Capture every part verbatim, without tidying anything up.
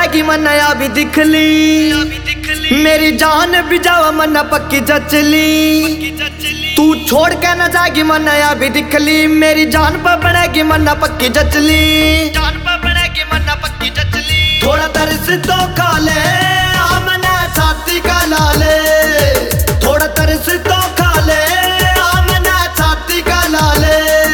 जाएगी मन्ना भी दिख ली, मेरी जान भी जावा मन्ना पक्की जचली। तू छोड़ के न जाएगी मन्ना भी दिख ली, मेरी जान पर बनेगी मन्ना पक्की जचली। जान पर बनेगी मन्ना पक्की जचली। थोड़ा तरस तो खा ले आमना छाती का लाले, थोड़ा तरस तो खा ले आमना छाती का लाले।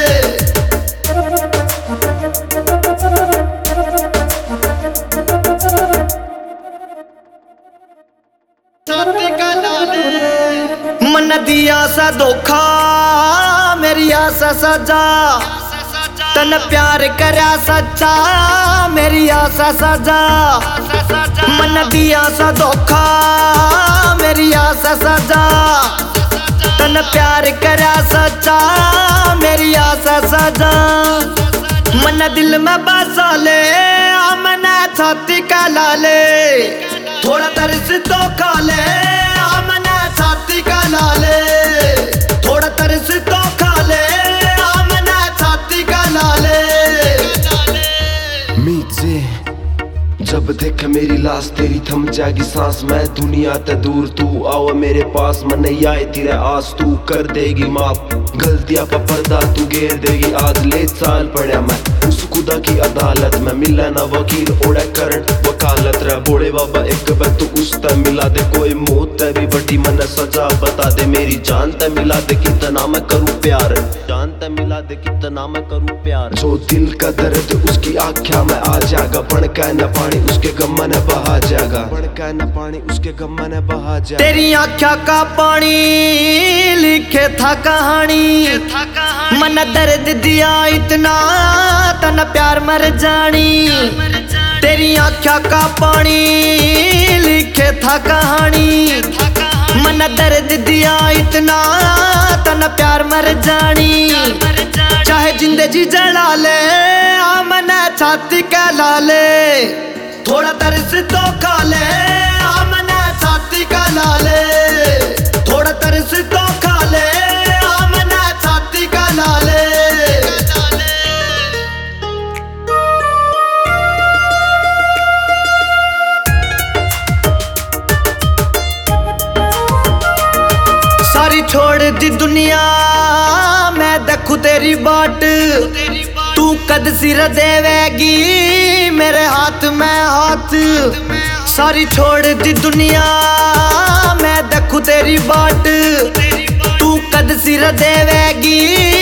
मन्ना दिया सा धोखा मेरी आसा सजा, तन प्यार करया सच्चा मेरी आसा सजा। मन्ना दिया सा धोखा मेरी आसा सजा, तन प्यार करया सच्चा मेरी आसा सजा। मन्ना दिल में बसा ले आमना छाती का लाले, थोड़ा तरस तो खा ले आमना छाती का लाले, थोड़ा तरस तो खा ले आमना छाती का लाले। मीचे जब देख मेरी लाश तेरी थम जाएगी सांस, मैं दुनिया ते दूर तू आओ मेरे पास। मन आए तेरे आस तू कर देगी माफ, गलतियां पर पर्दा तू घेर देगी। आज ले साल पढ़ा मैं उस खुदा की अदालत में, मिला ना वकील ओढ़े करंट वकालत रह। बोड़े बाबा एक बार तू उस तय मिला दे, कोई मौत तय भी बड़ी मन सजा बता दे। मेरी जान तय मिला दे कितना मैं करूँ प्यार, जान तय मिला दे कितना मैं करूँ प्यार। जो दिल का दर्द उसकी आँख्या में आ जाएगा, बन का न पानी उसके गम ने बहा जाएगा, बन का न पानी उसके गम ने बहा जाएगा। तेरी आँख्या का पानी लिखे था कहानी, मन दर्द दिया इतना तन प्यार मर जानी। तेरी आँख्या का पानी लिखे था कहानी, मन दर्द दिया इतना तन प्यार मर जानी। चाहे जिंदगी जला ले आमना छाती का लाले, थोड़ा तरस तो खा ले आमना छाती का लाले, थोड़ा तरस तो खा ले आमना छाती का लाले। सारी छोड़ दी दुनिया मैं देखूं तेरी बाट, तू कद सिर देवेगी मेरे हाथ में हाथ। सारी छोड़ दी दुनिया मैं देखूं तेरी बाट, तू कद सिर देवेगी